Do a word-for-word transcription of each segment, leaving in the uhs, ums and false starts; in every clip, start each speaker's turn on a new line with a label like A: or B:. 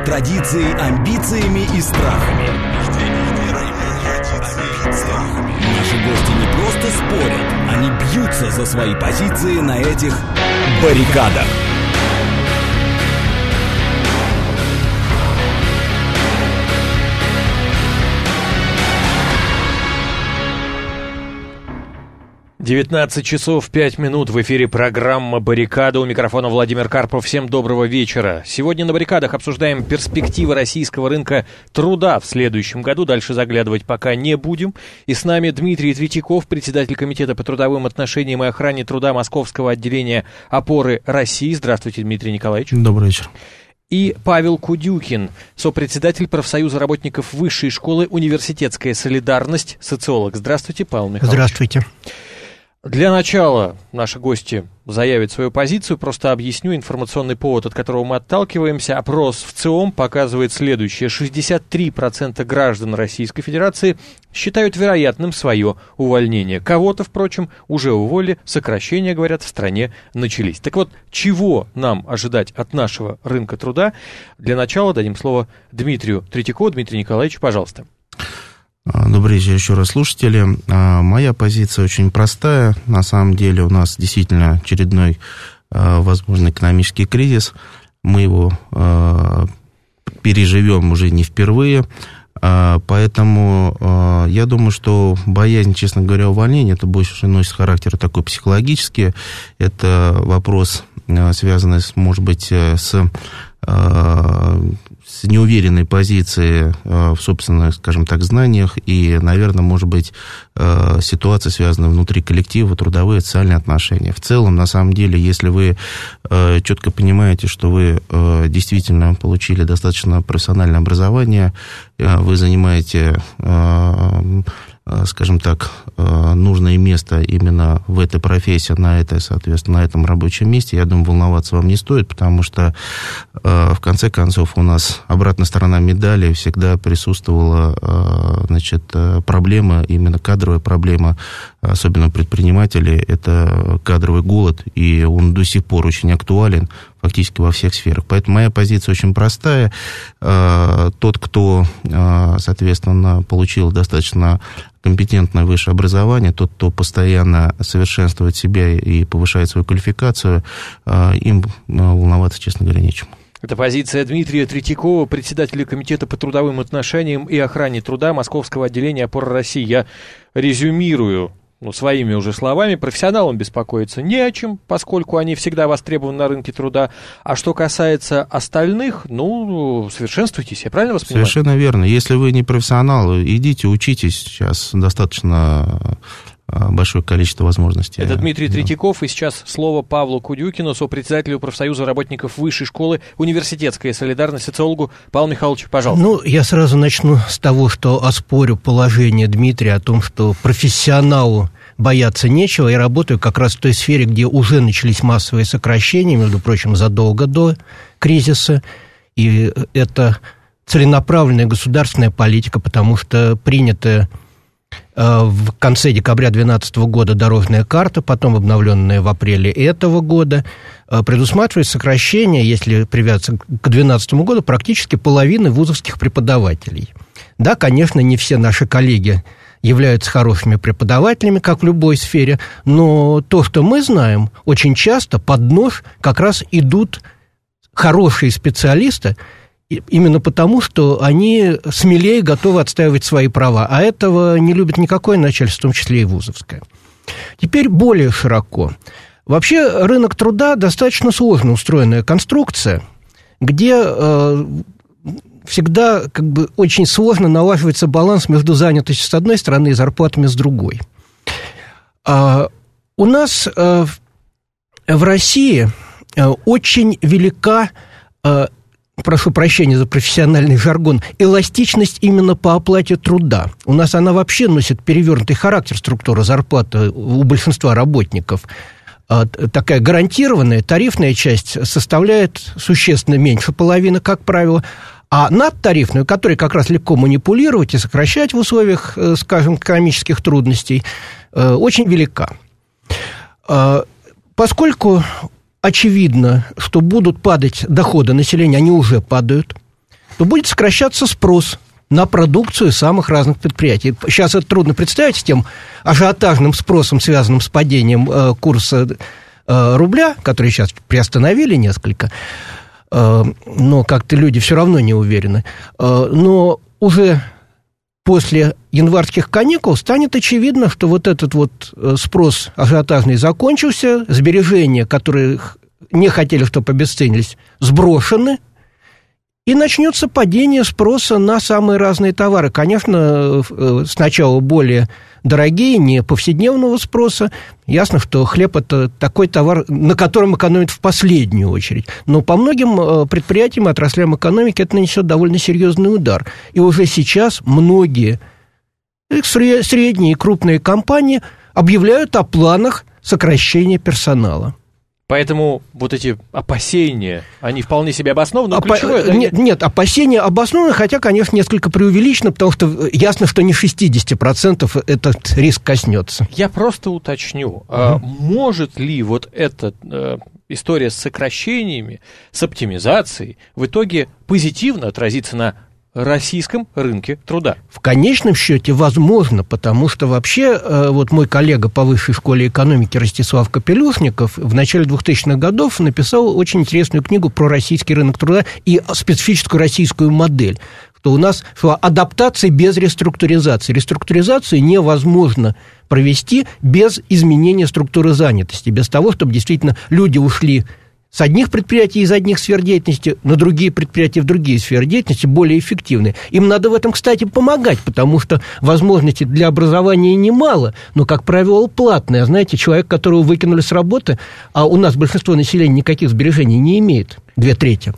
A: традицией, амбициями и страхами. Наши гости не просто спорят, они бьются за свои позиции на этих баррикадах.
B: девятнадцать часов пять минут, в эфире программа «Баррикада». У микрофона Владимир Карпов. Всем доброго вечера. Сегодня на «Баррикадах» обсуждаем перспективы российского рынка труда в следующем году. Дальше заглядывать пока не будем. И с нами Дмитрий Третьяков, председатель Комитета по трудовым отношениям и охране труда Московского отделения «Опоры России». Здравствуйте, Дмитрий Николаевич.
C: Добрый вечер.
B: И Павел Кудюкин, сопредседатель профсоюза работников Высшей школы «Университетская солидарность», социолог. Здравствуйте, Павел Михайлович.
C: Здравствуйте.
B: Для начала наши гости заявят свою позицию, просто объясню информационный повод, от которого мы отталкиваемся. Опрос в ЦИОМ показывает следующее. шестьдесят три процента граждан Российской Федерации считают вероятным свое увольнение. Кого-то, впрочем, уже уволили, сокращения, говорят, в стране начались. Так вот, чего нам ожидать от нашего рынка труда? Для начала дадим слово Дмитрию Третьякову. Дмитрий Николаевич, пожалуйста.
C: Добрый вечер еще раз, слушатели. Моя позиция очень простая. На самом деле у нас действительно очередной возможный экономический кризис. Мы его переживем уже не впервые. Поэтому я думаю, что боязнь, честно говоря, увольнения, это больше носит характер такой психологический. Это вопрос, связанный, с, может быть, с... с неуверенной позиции в собственных, скажем так, знаниях и, наверное, может быть, ситуация, связанная внутри коллектива, трудовые, социальные отношения. В целом, на самом деле, если вы четко понимаете, что вы действительно получили достаточно профессиональное образование, вы занимаете, скажем так, нужное место именно в этой профессии, на этой, соответственно, на этом рабочем месте, я думаю, волноваться вам не стоит, потому что, в конце концов, у нас обратная сторона медали всегда присутствовала, значит, проблема, именно кадровая проблема, особенно предпринимателей, это кадровый голод, и он до сих пор очень актуален фактически во всех сферах. Поэтому моя позиция очень простая. Тот, кто, соответственно, получил достаточно компетентное высшее образование, тот, кто постоянно совершенствует себя и повышает свою квалификацию, им волноваться, честно говоря, нечем.
B: Это позиция Дмитрия Третьякова, председателя Комитета по трудовым отношениям и охране труда Московского отделения «Опоры России». Я резюмирую, ну, своими уже словами. Профессионалам беспокоиться не о чем, поскольку они всегда востребованы на рынке труда. А что касается остальных, ну, совершенствуйтесь, я правильно вас понимаю?
C: Совершенно верно. Если вы не профессионал, идите, учитесь. Сейчас достаточно большое количество возможностей.
B: Это Дмитрий Третьяков, и сейчас слово Павлу Кудюкину, сопредседателю профсоюза работников Высшей школы «Университетская солидарность», социологу. Павел Михайлович, пожалуйста.
D: Ну, я сразу начну с того, что оспорю положение Дмитрия о том, что профессионалу бояться нечего. Я работаю как раз в той сфере, где уже начались массовые сокращения, между прочим, задолго до кризиса, и это целенаправленная государственная политика, потому что принятая в конце декабря две тысячи двенадцатого года дорожная карта, потом обновленная в апреле этого года, предусматривает сокращение, если привязаться к две тысячи двенадцатому году, практически половины вузовских преподавателей. Да, конечно, не все наши коллеги являются хорошими преподавателями, как в любой сфере, но то, что мы знаем, очень часто под нож как раз идут хорошие специалисты, именно потому, что они смелее готовы отстаивать свои права. А этого не любит никакое начальство, в том числе и вузовское. Теперь более широко. Вообще рынок труда достаточно сложно устроенная конструкция, где э, всегда как бы очень сложно налаживается баланс между занятостью с одной стороны и зарплатами с другой. А у нас э, в России э, очень велика... Э, прошу прощения за профессиональный жаргон, эластичность именно по оплате труда. У нас она вообще носит перевернутый характер, структура зарплаты у большинства работников. Такая гарантированная тарифная часть составляет существенно меньше половины, как правило, а надтарифную, которой как раз легко манипулировать и сокращать в условиях, скажем, экономических трудностей, очень велика. Поскольку очевидно, что будут падать доходы населения, они уже падают. то будет сокращаться спрос на продукцию самых разных предприятий. Сейчас это трудно представить с тем ажиотажным спросом, связанным с падением э, курса э, рубля, который сейчас приостановили несколько, э, но как-то люди все равно не уверены. Э, но уже после январских каникул станет очевидно, что вот этот вот спрос ажиотажный закончился, сбережения, которые не хотели, чтобы обесценились, сброшены, и начнется падение спроса на самые разные товары. Конечно, сначала более дорогие, не повседневного спроса. Ясно, что хлеб – это такой товар, на котором экономят в последнюю очередь. Но по многим предприятиям и отраслям экономики это нанесет довольно серьезный удар. И уже сейчас многие средние и крупные компании объявляют о планах сокращения персонала.
B: Поэтому вот эти опасения, они вполне себе обоснованы.
D: Опа-
B: ключевое, да?
D: нет, нет, опасения обоснованы, хотя, конечно, несколько преувеличено, потому что ясно, что не шестьдесят процентов этот риск коснется.
B: Я просто уточню, а может ли вот эта э, история с сокращениями, с оптимизацией в итоге позитивно отразиться на российском рынке труда?
D: В конечном счете возможно, потому что вообще вот мой коллега по высшей школе экономики Ростислав Капелюшников в начале двухтысячных годов написал очень интересную книгу про российский рынок труда и специфическую российскую модель, что у нас шла адаптация без реструктуризации. Реструктуризацию невозможно провести без изменения структуры занятости, без того, чтобы действительно люди ушли с одних предприятий из одних сфер деятельности на другие предприятия в другие сферы деятельности, более эффективные. Им надо в этом, кстати, помогать, потому что возможностей для образования немало, но, как правило, платные. Знаете, человек, которого выкинули с работы, а у нас большинство населения никаких сбережений не имеет, две трети.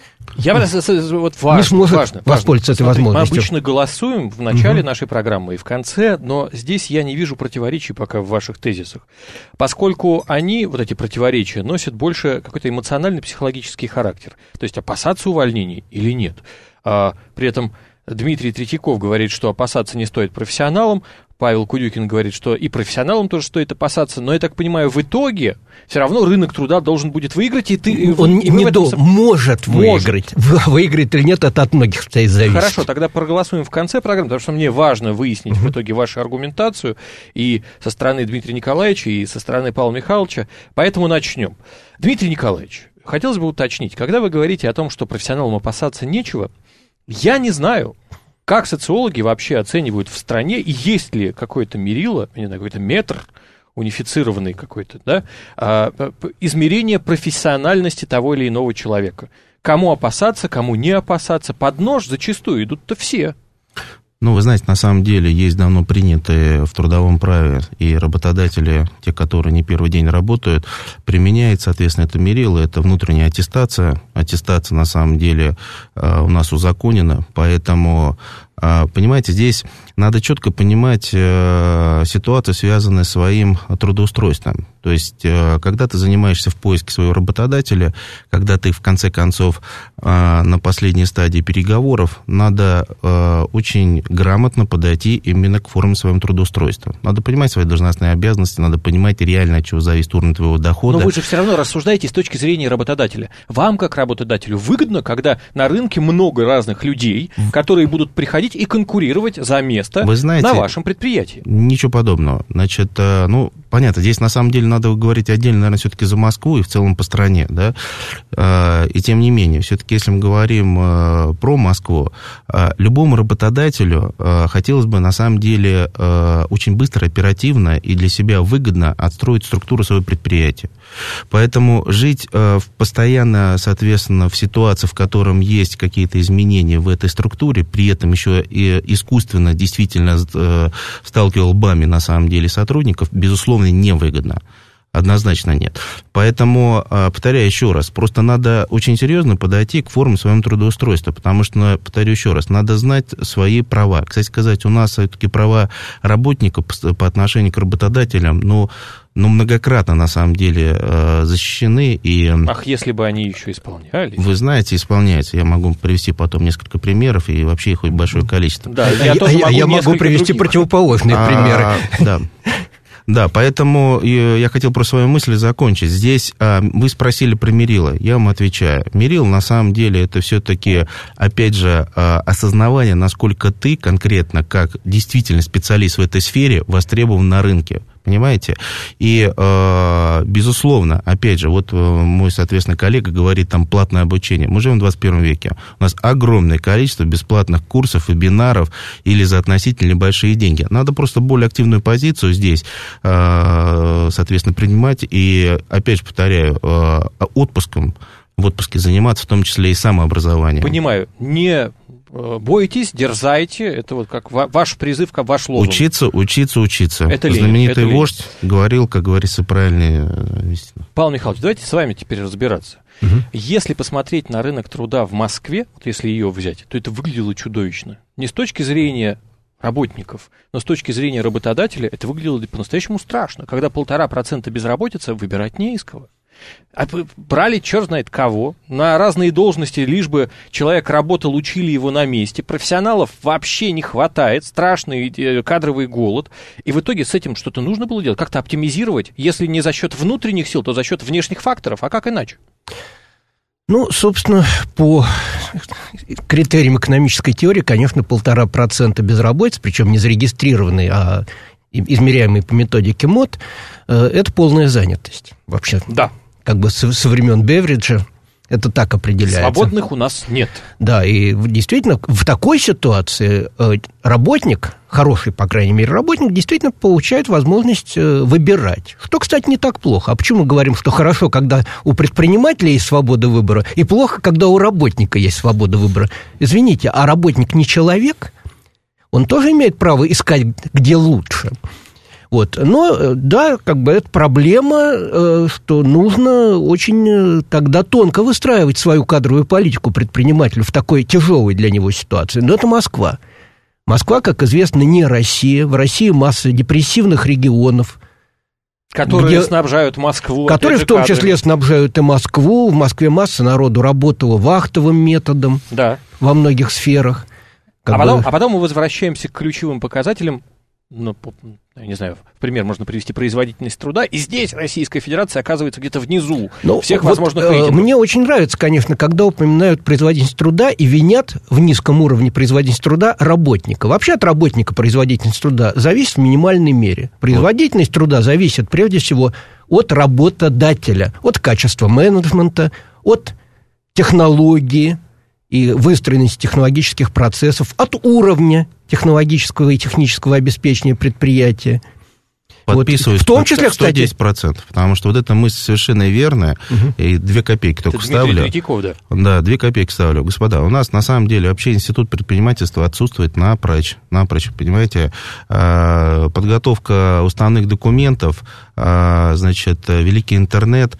B: Я вот важно,
D: не сможет
B: важно,
D: воспользоваться этой
B: Смотри,
D: возможностью.
B: Мы обычно голосуем в начале
D: угу.
B: нашей программы и в конце, но здесь я не вижу противоречий пока в ваших тезисах, поскольку они, вот эти противоречия, носят больше какой-то эмоциональный психологический характер. То есть опасаться увольнений или нет. А, при этом Дмитрий Третьяков говорит, что опасаться не стоит профессионалам, Павел Кудюкин говорит, что и профессионалам тоже стоит опасаться, но, я так понимаю, в итоге все равно рынок труда должен будет выиграть, и ты...
D: Он
B: и
D: не
B: этом...
D: до, может, может выиграть. Выиграет или нет, это от многих стоит зависит.
B: Хорошо, тогда проголосуем в конце программы, потому что мне важно выяснить uh-huh. в итоге вашу аргументацию и со стороны Дмитрия Николаевича, и со стороны Павла Михайловича, поэтому начнем. Дмитрий Николаевич, хотелось бы уточнить, когда вы говорите о том, что профессионалам опасаться нечего, я не знаю, как социологи вообще оценивают в стране, и есть ли какое-то мерило, не знаю, какой-то метр, унифицированный какой-то, да, а, измерение профессиональности того или иного человека. Кому опасаться, кому не опасаться. Под нож зачастую идут-то все.
C: Ну, вы знаете, на самом деле есть давно принятые в трудовом праве, и работодатели, те, которые не первый день работают, применяют, соответственно, это мерило, это внутренняя аттестация. Аттестация, на самом деле, у нас узаконена, поэтому, понимаете, здесь надо четко понимать ситуацию, связанную с своим трудоустройством. То есть, когда ты занимаешься в поиске своего работодателя, когда ты, в конце концов, на последней стадии переговоров, надо очень грамотно подойти именно к форме своего трудоустройства. Надо понимать свои должностные обязанности, надо понимать реально, от чего зависит уровень твоего дохода.
B: Но вы же все равно рассуждаете с точки зрения работодателя. Вам, как работодателю, выгодно, когда на рынке много разных людей, которые будут приходить и конкурировать за место вы знаете, на вашем предприятии.
C: Ничего подобного. Значит, ну, понятно, здесь на самом деле надо говорить отдельно, наверное, все-таки за Москву и в целом по стране, да, и тем не менее, все-таки, если мы говорим про Москву, любому работодателю хотелось бы, на самом деле, очень быстро, оперативно и для себя выгодно отстроить структуру своего предприятия. Поэтому жить постоянно, соответственно, в ситуации, в котором есть какие-то изменения в этой структуре, при этом еще и искусственно действительно сталкивал лбами, на самом деле, сотрудников, безусловно, невыгодно. Однозначно нет. Поэтому, повторяю еще раз, просто надо очень серьезно подойти к форме своего трудоустройства, потому что, повторю еще раз, надо знать свои права. Кстати сказать, у нас все-таки права работников по отношению к работодателям, ну, ну, многократно, на самом деле, защищены. И...
B: Ах, если бы они еще исполнялись.
C: Вы знаете, исполняются. Я могу привести потом несколько примеров, и вообще их большое количество.
B: Да,
D: я, я, я могу привести
B: других.
D: противоположные
C: а,
D: примеры.
C: Да. Да, поэтому я хотел про свою мысль закончить. Здесь вы спросили про мерила, я вам отвечаю. Мерил, на самом деле, это все-таки, опять же, осознавание, насколько ты конкретно, как действительно специалист в этой сфере, востребован на рынке. Понимаете? И, э, безусловно, опять же, вот мой, соответственно, коллега говорит, там, платное обучение. Мы живем в двадцать первом веке. У нас огромное количество бесплатных курсов, вебинаров или за относительно небольшие деньги. Надо просто более активную позицию здесь, э, соответственно, принимать. И, опять же, повторяю, э, отпуском, в отпуске заниматься, в том числе и самообразованием.
B: Понимаю. Не... бойтесь, дерзайте, это вот как ваш призыв, как ваш лозунг.
C: Учиться, учиться, учиться.
B: Это лень,
C: знаменитый
B: это
C: вождь
B: лень.
C: Говорил, как говорится, правильно.
B: Павел Михайлович, давайте с вами теперь разбираться.
C: Угу.
B: Если посмотреть на рынок труда в Москве, вот если ее взять, то это выглядело чудовищно. Не с точки зрения работников, но с точки зрения работодателя это выглядело по-настоящему страшно. Когда полтора процента безработицы, выбирать не из кого. А брали черт знает кого, на разные должности, лишь бы человек работал, учили его на месте. Профессионалов вообще не хватает, страшный кадровый голод. И в итоге с этим что-то нужно было делать, как-то оптимизировать. Если не за счет внутренних сил, то за счет внешних факторов. А как иначе?
D: Ну, собственно, по критериям экономической теории, конечно, полтора процента безработицы, причем не зарегистрированной, а измеряемой по методике МОД, это полная занятость. Вообще,
B: да.
D: Как бы со, со времен Бевриджа это так определяется.
B: Свободных у нас нет.
D: Да, и действительно в такой ситуации работник, хороший, по крайней мере, работник, действительно получает возможность выбирать. Что, кстати, не так плохо. А почему мы говорим, что хорошо, когда у предпринимателя есть свобода выбора, и плохо, когда у работника есть свобода выбора? Извините, а работник не человек? Он тоже имеет право искать, где лучше. Вот. Но, да, как бы это проблема, что нужно очень тогда тонко выстраивать свою кадровую политику предпринимателю в такой тяжелой для него ситуации. Но это Москва. Москва, как известно, не Россия. В России масса депрессивных регионов.
B: Которые
D: где,
B: снабжают Москву.
D: Которые в том числе снабжают и Москву. В Москве масса народу работала вахтовым методом, да, во многих сферах.
B: А потом, а потом мы возвращаемся к ключевым показателям. Ну, я не знаю, в пример можно привести производительность труда, и здесь Российская Федерация оказывается где-то внизу ну, всех вот, возможных рейтингов. Мне
D: очень нравится, конечно, когда упоминают производительность труда и винят в низком уровне производительности труда работника. Вообще от работника производительность труда зависит в минимальной мере. Производительность труда зависит прежде всего от работодателя, от качества менеджмента, от технологии и выстроенности технологических процессов, от уровня технологического и технического обеспечения предприятия.
C: Подписываюсь,
D: вот. В том числе,
C: сто десять процентов, потому что вот эта мысль совершенно верная, угу. И две копейки только ставлю.
B: Третьяков, да?
C: Да, две копейки ставлю. Господа, у нас на самом деле вообще институт предпринимательства отсутствует напрочь, напрочь, понимаете, подготовка уставных документов, значит, великий интернет,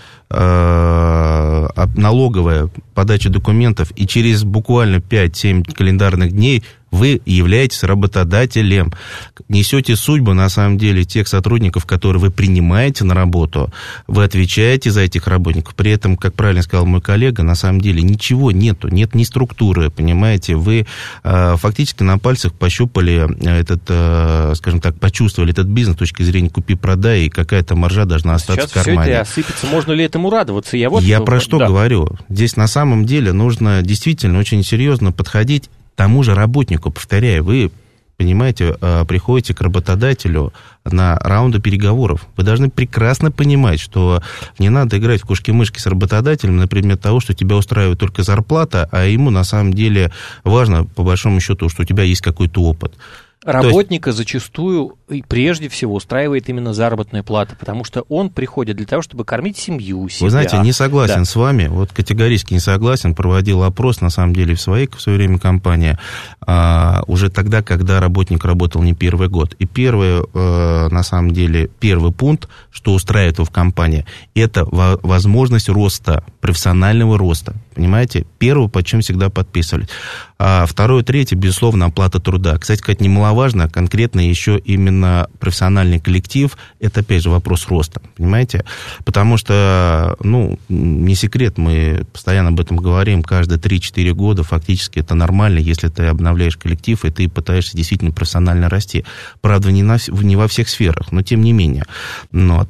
C: налоговая подача документов, и через буквально пять-семь календарных дней вы являетесь работодателем, несете судьбу, на самом деле, тех сотрудников, которые вы принимаете на работу, вы отвечаете за этих работников. При этом, как правильно сказал мой коллега, на самом деле ничего нету, нет ни структуры, понимаете, вы э, фактически на пальцах пощупали этот, э, скажем так, почувствовали этот бизнес с точки зрения купи-продай, и какая-то маржа должна остаться
B: сейчас
C: в кармане.
B: Сейчас все это осыпется, можно ли этому радоваться? Я, вот
C: Я
B: что...
C: про что да. говорю? Здесь на самом деле нужно действительно очень серьезно подходить тому же работнику, повторяю, вы, понимаете, приходите к работодателю на раунды переговоров. Вы должны прекрасно понимать, что не надо играть в кошки-мышки с работодателем на предмет того, что тебя устраивает только зарплата, а ему на самом деле важно, по большому счету, что у тебя есть какой-то опыт.
B: Работника есть... зачастую и прежде всего устраивает именно заработная плата, потому что он приходит для того, чтобы кормить семью, себя.
C: Вы знаете, не согласен
B: да.
C: с вами, вот категорически не согласен, проводил опрос, на самом деле, в своей в свое время компании, а, уже тогда, когда работник работал не первый год. И первый, а, на самом деле, первый пункт, что устраивает его в компании, это возможность роста, профессионального роста. понимаете? Первое, под чем всегда подписывались. А второе, третье, безусловно, оплата труда. Кстати сказать, немаловажно, конкретно еще именно профессиональный коллектив, это, опять же, вопрос роста, понимаете? Потому что, ну, не секрет, мы постоянно об этом говорим, каждые три-четыре года фактически это нормально, если ты обновляешь коллектив, и ты пытаешься действительно профессионально расти. Правда, не, на, не во всех сферах, но тем не менее. Вот.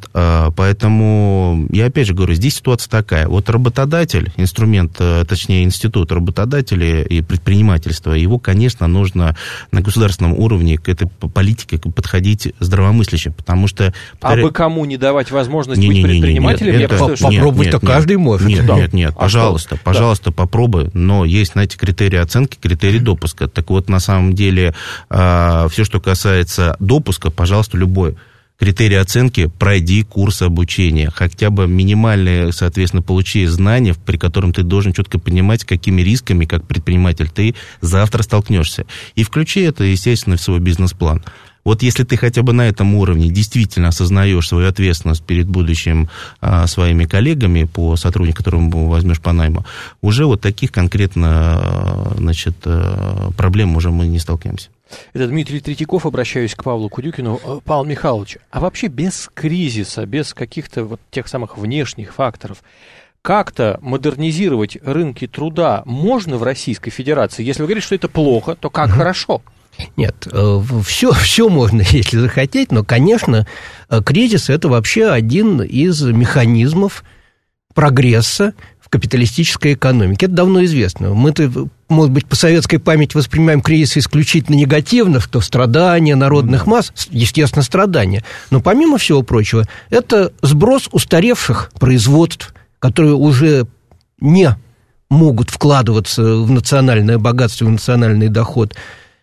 C: Поэтому, я опять же говорю, здесь ситуация такая. Вот работодатель, инструмент, точнее, институт работодателей и предпринимательства, его, конечно, нужно на государственном уровне к этой политике подходить здравомысляще, потому что...
B: А бы кому не давать возможность не, быть не, предпринимателем?
C: Нет, это,
D: попробовать-то каждый может.
C: Нет,
D: да.
C: нет, нет, а пожалуйста, что? пожалуйста, да. попробуй, но есть, знаете, критерии оценки, критерии допуска. Так вот, на самом деле, все, что касается допуска, пожалуйста, любой критерий оценки, пройди курс обучения, хотя бы минимальные, соответственно, получи знания, при котором ты должен четко понимать, какими рисками, как предприниматель, ты завтра столкнешься. И включи это, естественно, в свой бизнес-план. Вот если ты хотя бы на этом уровне действительно осознаешь свою ответственность перед будущим а, своими коллегами по сотруднику, которого возьмешь по найму, уже вот таких конкретно, значит, проблем уже мы не столкнемся.
B: Это Дмитрий Третьяков, обращаюсь к Павлу Кудюкину. Павел Михайлович, а вообще без кризиса, без каких-то вот тех самых внешних факторов, как-то модернизировать рынки труда можно в Российской Федерации? Если вы говорите, что это плохо, то как хорошо?
D: Нет, все, все можно, если захотеть, но, конечно, кризис – это вообще один из механизмов прогресса в капиталистической экономике. Это давно известно. Мы-то, может быть, по советской памяти воспринимаем кризис исключительно негативно, что страдания народных масс, естественно, страдания. Но, помимо всего прочего, это сброс устаревших производств, которые уже не могут вкладываться в национальное богатство, в национальный доход.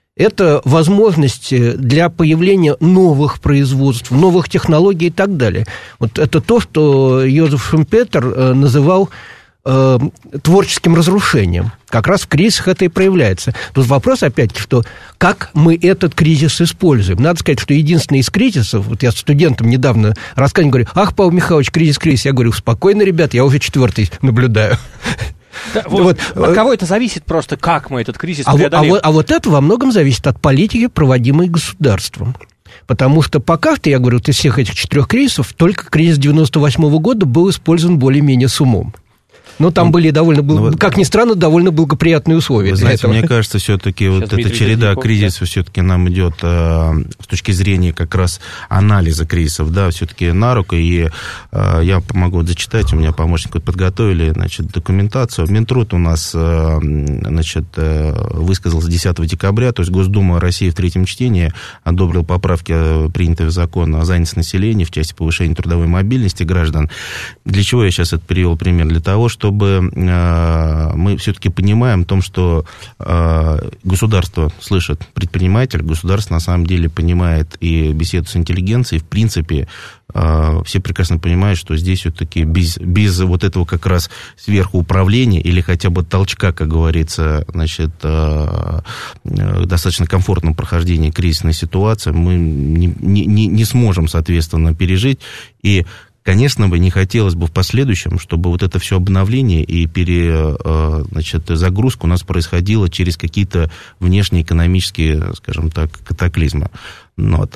D: Это возможность для появления новых производств, новых технологий и так далее. Вот это то, что Йозеф Шумпетер называл э, творческим разрушением. Как раз в кризисах это и проявляется. Тут вопрос, опять-таки, что как мы этот кризис используем. Надо сказать, что единственный из кризисов, вот я студентам недавно рассказывал, говорю, ах, Павел Михайлович, кризис, кризис. Я говорю, спокойно, ребят, я уже четвертый наблюдаю.
B: Да, вот, вот, от кого это зависит просто, как мы этот кризис
D: а
B: преодолеем?
D: А вот, а вот это во многом зависит от политики, проводимой государством. Потому что пока что, я говорю, вот из всех этих четырех кризисов, только кризис девяносто восьмого года был использован более-менее с умом. Но там ну, были довольно, ну, вот, как ни странно, довольно благоприятные условия.
C: Вы знаете, мне кажется, все-таки вот эта череда кризисов все-таки нам идет э, с точки зрения как раз анализа кризисов, да, все-таки на руку. И э, я помогу вот зачитать, у меня помощник вот подготовили, значит, документацию. Минтруд у нас, э, значит, э, высказался десятого декабря, то есть Госдума России в третьем чтении одобрил поправки, принятые в закон о занятости населения в части повышения трудовой мобильности граждан. Для чего я сейчас это привел пример? Для того, что чтобы э, мы все-таки понимаем о том, что э, государство слышит предпринимателя, государство на самом деле понимает и беседует с интеллигенцией, в принципе, э, все прекрасно понимают, что здесь все-таки без, без вот этого как раз сверхуправления или хотя бы толчка, как говорится, значит, э, э, достаточно комфортном прохождении кризисной ситуации мы не, не, не сможем, соответственно, пережить. И конечно бы не хотелось бы в последующем, чтобы вот это все обновление и пере, значит, загрузка у нас происходила через какие-то внешнеэкономические, скажем так, катаклизмы. Вот.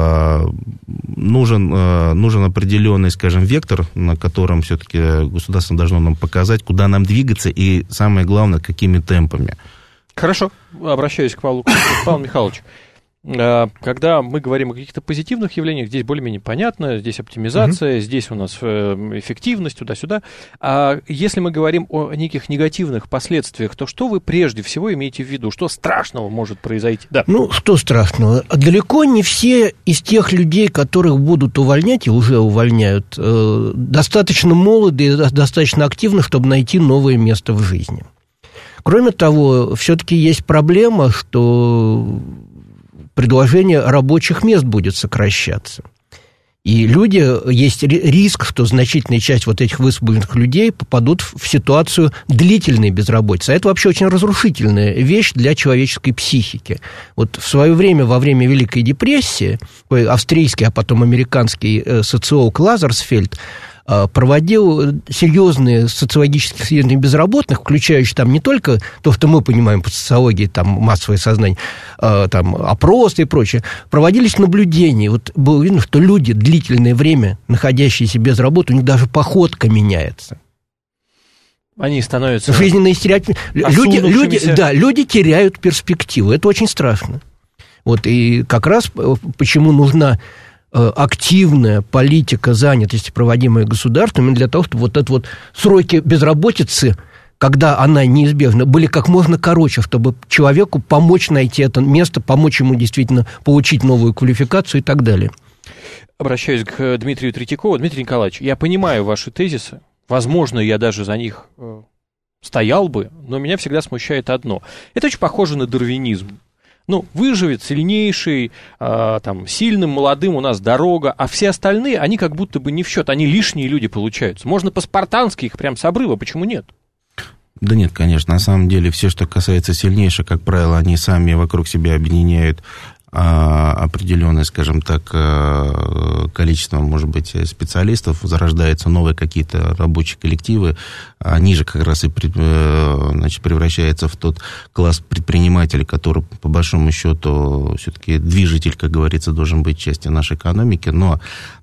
C: Нужен, нужен определенный, скажем, вектор, на котором все-таки государство должно нам показать, куда нам двигаться и, самое главное, какими темпами.
B: Хорошо. Обращаюсь к Павлу, Павлу Михайловичу. Когда мы говорим о каких-то позитивных явлениях, здесь более-менее понятно, здесь оптимизация, uh-huh. здесь у нас эффективность, туда-сюда. А если мы говорим о неких негативных последствиях, то что вы прежде всего имеете в виду? Что страшного может произойти? Да.
D: Ну, что страшного? Далеко не все из тех людей, которых будут увольнять и уже увольняют, достаточно молоды и достаточно активны, чтобы найти новое место в жизни. Кроме того, все-таки есть проблема, что предложение рабочих мест будет сокращаться. И люди, есть риск, что значительная часть вот этих высвобожденных людей попадут в ситуацию длительной безработицы. А это вообще очень разрушительная вещь для человеческой психики. Вот в свое время, во время Великой депрессии, австрийский, а потом американский социолог Лазерсфельд проводил серьезные социологические исследования безработных, включающие там не только то, что мы понимаем по социологии, там массовое сознание, там опросы и прочее, проводились наблюдения. Вот было видно, что люди, длительное время находящиеся без работы, у них даже походка меняется.
B: Они становятся
D: жизненные стереотипы. Люди, люди, да, люди теряют перспективу. Это очень страшно. Вот, и как раз почему нужна активная политика занятости, проводимая государством, для того, чтобы вот это вот сроки безработицы, когда она неизбежна, были как можно короче, чтобы человеку помочь найти это место, помочь ему действительно получить новую квалификацию и так далее.
B: Обращаюсь к Дмитрию Третьякову. Дмитрий Николаевич, я понимаю ваши тезисы. Возможно, я даже за них стоял бы, но меня всегда смущает одно. Это очень похоже на дарвинизм. Ну, выживет сильнейший, э, там, сильным, молодым у нас дорога, а все остальные, они как будто бы не в счет, они лишние люди получаются. Можно по-спартански их прям с обрыва, почему нет?
C: Да нет, конечно, на самом деле все, что касается сильнейших, как правило, они сами вокруг себя объединяют определенное, скажем так, количество, может быть, специалистов, зарождаются новые какие-то рабочие коллективы, они же как раз и, значит, превращаются в тот класс предпринимателей, который, по большому счету, все-таки движитель, как говорится, должен быть частью нашей экономики, но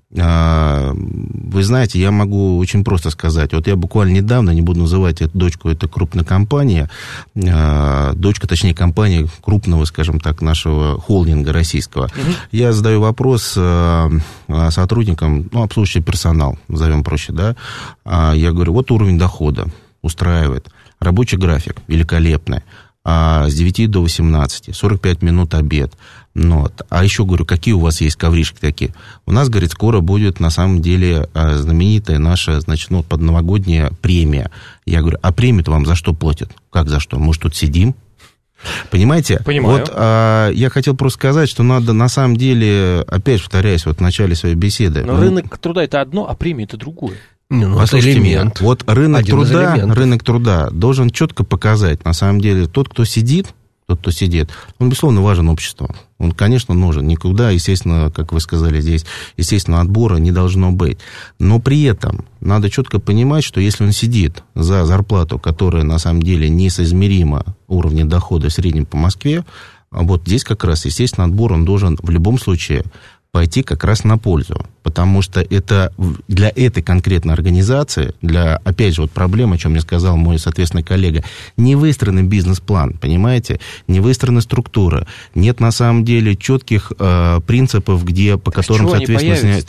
C: вы знаете, я могу очень просто сказать. Вот я буквально недавно, не буду называть эту дочку, это крупная компания, дочка, точнее, компания крупного, скажем так, нашего холдинга российского. Угу. Я задаю вопрос сотрудникам, ну, обслуживающий персонал, назовем проще, да. Я говорю, вот уровень дохода устраивает, рабочий график великолепный. С девяти до восемнадцати, сорок пять минут обед. Вот. А еще говорю, какие у вас есть ковришки такие? У нас, говорит, скоро будет, на самом деле, знаменитая наша, значит, ну, подновогодняя премия. Я говорю, а премию-то вам за что платят? Как за что? Мы же тут сидим. Понимаете?
B: Понимаю.
C: Вот а, я хотел просто сказать, что надо, на самом деле, опять повторяюсь, вот в начале своей беседы.
B: Но ну, рынок труда это одно, а премия это другое.
D: Ну, это элемент.
C: Меня. Вот рынок труда, рынок труда должен четко показать, на самом деле, тот, кто сидит, тот, кто сидит, он, безусловно, важен обществу. Он, конечно, нужен. Никуда, естественно, как вы сказали здесь, естественно, отбора не должно быть. Но при этом надо четко понимать, что если он сидит за зарплату, которая, на самом деле, несоизмерима уровню дохода в среднем по Москве, вот здесь как раз, естественно, отбор, он должен в любом случае пойти как раз на пользу, потому что это для этой конкретной организации, для, опять же, вот проблема, о чем мне сказал мой, соответственно, коллега, не выстроен бизнес-план, понимаете, не выстроена структура, нет на самом деле четких э, принципов, где, по так которым, соответственно, снять...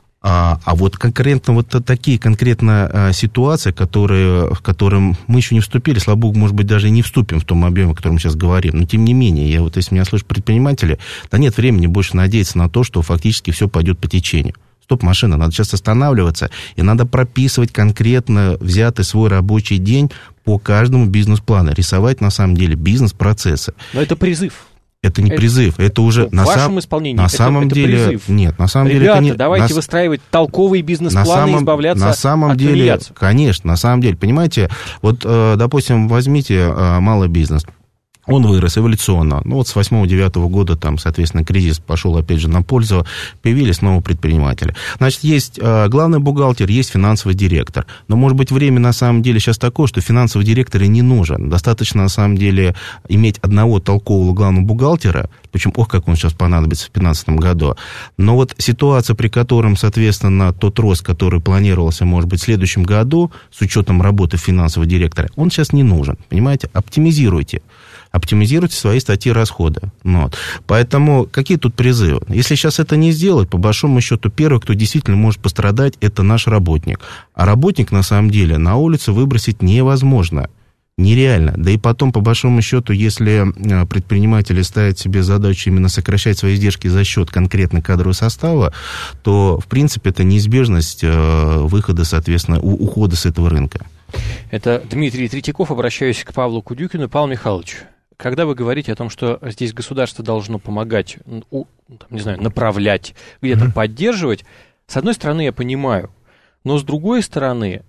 C: А, а вот конкретно вот такие конкретно а, ситуации, которые, в которые мы еще не вступили, слава богу, может быть, даже и не вступим в том объеме, о котором мы сейчас говорим, но тем не менее, я вот, если меня слышат предприниматели, да нет времени больше надеяться на то, что фактически все пойдет по течению. Стоп, машина, надо сейчас останавливаться, и надо прописывать конкретно взятый свой рабочий день по каждому бизнес-плану, рисовать, на самом деле, бизнес-процессы.
B: Но это призыв.
C: Это не это, призыв, это уже
B: в
C: на
B: вашем
C: сам,
B: исполнении.
C: На
B: это,
C: самом
B: это
C: деле
B: призыв.
C: Нет, на самом
B: Ребята,
C: деле,
B: давайте
C: на,
B: выстраивать толковые бизнес-планы
C: самом,
B: и избавляться
C: на самом
B: от
C: деле,
B: аффилиации.
C: Конечно, на самом деле, понимаете, вот, допустим, возьмите малый бизнес. Он вырос эволюционно. Ну, вот с восьмого-девятого года, там, соответственно, кризис пошел, опять же, на пользу. Появились новые предприниматели. Значит, есть э, главный бухгалтер, есть финансовый директор. Но, может быть, время, на самом деле, сейчас такое, что финансовый директор и не нужен. Достаточно, на самом деле, иметь одного толкового главного бухгалтера, причем, ох, как он сейчас понадобится в две тысячи пятнадцатом году. Но вот ситуация, при котором, соответственно, тот рост, который планировался, может быть, в следующем году, с учетом работы финансового директора, он сейчас не нужен. Понимаете? Оптимизируйте. Оптимизируйте свои статьи расхода. Вот. Поэтому какие тут призывы? Если сейчас это не сделать, по большому счету, первый, кто действительно может пострадать, это наш работник. А работник, на самом деле, на улице выбросить невозможно. Нереально. Да и потом, по большому счету, если предприниматели ставят себе задачу именно сокращать свои издержки за счет конкретно кадрового состава, то, в принципе, это неизбежность выхода, соответственно, ухода с этого рынка.
B: Это Дмитрий Третьяков. Обращаюсь к Павлу Кудюкину. Павел Михайлович, когда вы говорите о том, что здесь государство должно помогать, там, не знаю, направлять, где-то mm-hmm. поддерживать, с одной стороны, я понимаю, но с другой стороны,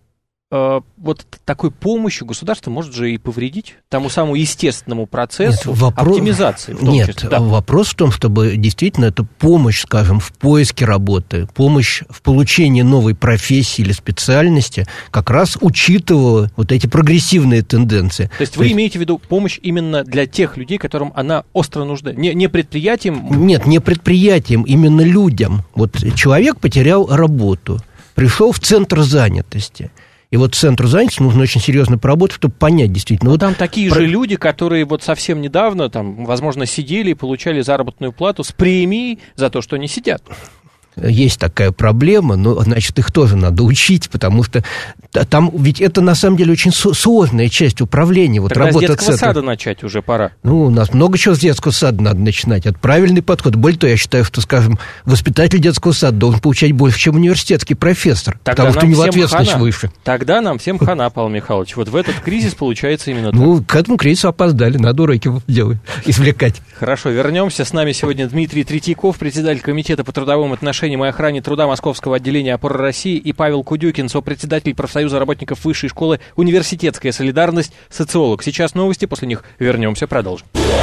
B: э, вот такой помощью государство может же и повредить тому самому естественному процессу Нет, вопрос... оптимизации. В том
D: Нет,
B: числе. Да.
D: Вопрос в том, чтобы действительно это помощь, скажем, в поиске работы, помощь в получении новой профессии или специальности, как раз учитывала вот эти прогрессивные тенденции.
B: То есть вы То есть... имеете в виду помощь именно для тех людей, которым она остро нужна? Не, не предприятиям?
D: Нет, не предприятиям, именно людям. Вот человек потерял работу, пришел в центр занятости. И вот центру занятости нужно очень серьезно поработать, чтобы понять действительно. Вот
B: там такие про... же люди, которые вот совсем недавно, там, возможно, сидели и получали заработную плату с премией за то, что они сидят.
D: Есть такая проблема, но, значит, их тоже надо учить, потому что там, ведь это, на самом деле, очень сложная часть управления. Вот
B: Тогда
D: работа
B: с детского
D: центра.
B: сада начать уже пора.
D: Ну, у нас много чего с детского сада надо начинать. Это правильный подход. Более того, я считаю, что, скажем, воспитатель детского сада должен получать больше, чем университетский профессор,
B: Тогда
D: потому что у него ответственность хана. выше.
B: Тогда нам всем хана, Павел Михайлович. Вот в этот кризис получается именно так.
D: Ну, к этому кризису опоздали, надо уроки делать, извлекать.
B: Хорошо, вернемся. С нами сегодня Дмитрий Третьяков, председатель комитета по трудовым отношениям и охране труда Московского отделения «Опора России», и Павел Кудюкин, сопредседатель профсоюза работников Высшей школы «Университетская солидарность», социолог. Сейчас новости, после них вернемся, продолжим.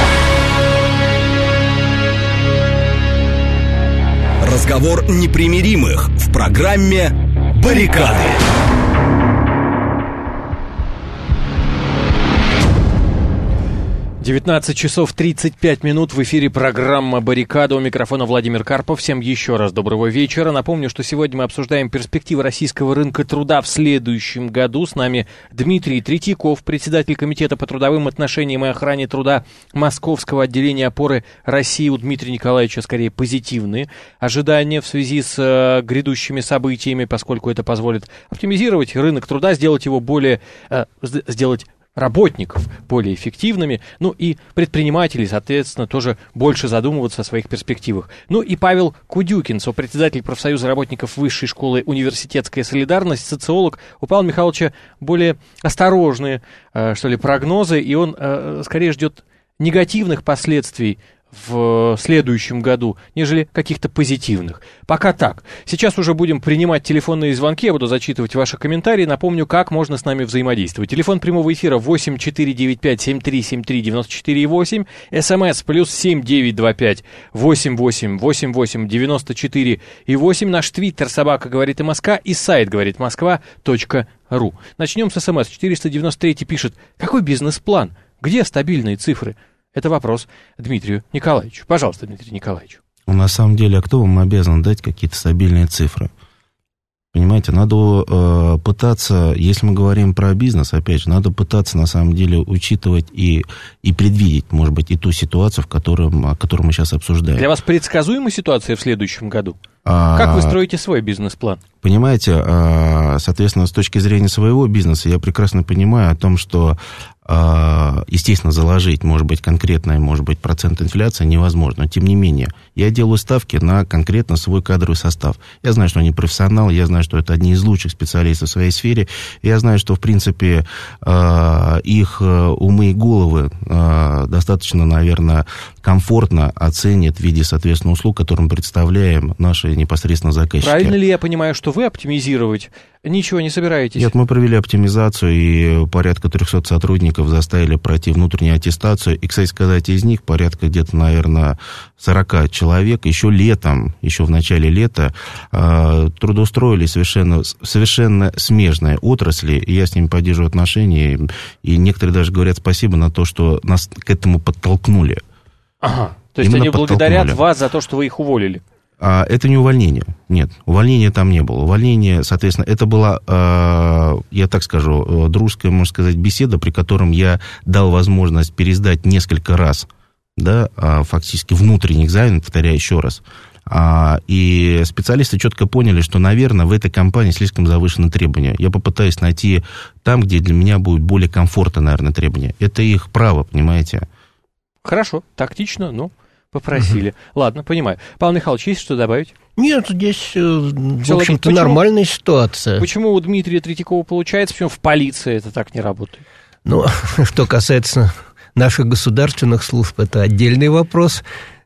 A: Разговор непримиримых в программе «Баррикады».
B: девятнадцать часов тридцать пять минут, в эфире программа «Баррикада». У микрофона Владимир Карпов. Всем еще раз доброго вечера. Напомню, что сегодня мы обсуждаем перспективы российского рынка труда в следующем году. С нами Дмитрий Третьяков, председатель комитета по трудовым отношениям и охране труда Московского отделения «Опоры России». У Дмитрия Николаевича скорее позитивные ожидания в связи с э, грядущими событиями, поскольку это позволит оптимизировать рынок труда, сделать его более... Э, сделать работников более эффективными, ну и предпринимателей, соответственно, тоже больше задумываться о своих перспективах. Ну и Павел Кудюкин, сопредседатель профсоюза работников Высшей школы «Университетская солидарность», социолог. У Павла Михайловича более осторожные, э, что ли, прогнозы, и он э, скорее ждет негативных последствий в следующем году, нежели каких-то позитивных. Пока так. Сейчас уже будем принимать телефонные звонки, я буду зачитывать ваши комментарии. Напомню, как можно с нами взаимодействовать. Телефон прямого эфира восемь четыре девять пять семь три семь три девять четыре восемь, СМС плюс семь девять два пять восемь восемь восемь восемь девяносто четыре и восемь, наш твиттер собака говорит МСК и сайт говорит москва точка ру. Начнем с СМС. четыреста девяносто три пишет: какой бизнес-план? Где стабильные цифры? Это вопрос Дмитрию Николаевичу. Пожалуйста, Дмитрий Николаевич.
C: На самом деле, а кто вам обязан дать какие-то стабильные цифры? Понимаете, надо э, пытаться, если мы говорим про бизнес, опять же, надо пытаться, на самом деле, учитывать и, и предвидеть, может быть, и ту ситуацию, в котором, о которой мы сейчас обсуждаем.
B: Для вас предсказуема ситуация в следующем году? А, как вы строите свой бизнес-план?
C: Понимаете, а, соответственно, с точки зрения своего бизнеса, я прекрасно понимаю о том, что, а, естественно, заложить, может быть, конкретный, может быть, процент инфляции невозможно. Но, тем не менее, я делаю ставки на конкретно свой кадровый состав. Я знаю, что они профессионалы, я знаю, что это одни из лучших специалистов в своей сфере. Я знаю, что, в принципе, а, их умы и головы а, достаточно, наверное, комфортно оценят в виде, соответственно, услуг, которые мы представляем наши непосредственно заказчики.
B: Правильно ли я понимаю, что вы оптимизировать ничего не собираетесь?
C: Нет, мы провели оптимизацию, и порядка триста сотрудников заставили пройти внутреннюю аттестацию. И, кстати сказать, из них порядка где-то, наверное, сорок человек еще летом, еще в начале лета трудоустроили совершенно, совершенно смежные отрасли, и я с ними поддерживаю отношения, и некоторые даже говорят спасибо на то, что нас к этому подтолкнули.
B: Ага, то есть они благодарят вас за то, что вы их уволили?
C: А, это не увольнение, нет, увольнения там не было. Увольнение, соответственно, это была, э, я так скажу, дружеская, можно сказать, беседа, при котором я дал возможность пересдать несколько раз, да, фактически внутренний экзамен, повторяю еще раз. А, и специалисты четко поняли, что, наверное, в этой компании слишком завышены требования. Я попытаюсь найти там, где для меня будет более комфортно, наверное, требования. Это их право, понимаете?
B: Хорошо, тактично, но попросили. Uh-huh. Ладно, понимаю. Павел Михайлович, есть что добавить?
D: Нет, здесь, в общем-то, нормальная ситуация.
B: Почему у Дмитрия Третьякова получается, почему в полиции это так не работает?
D: Ну, что касается наших государственных служб, это отдельный вопрос.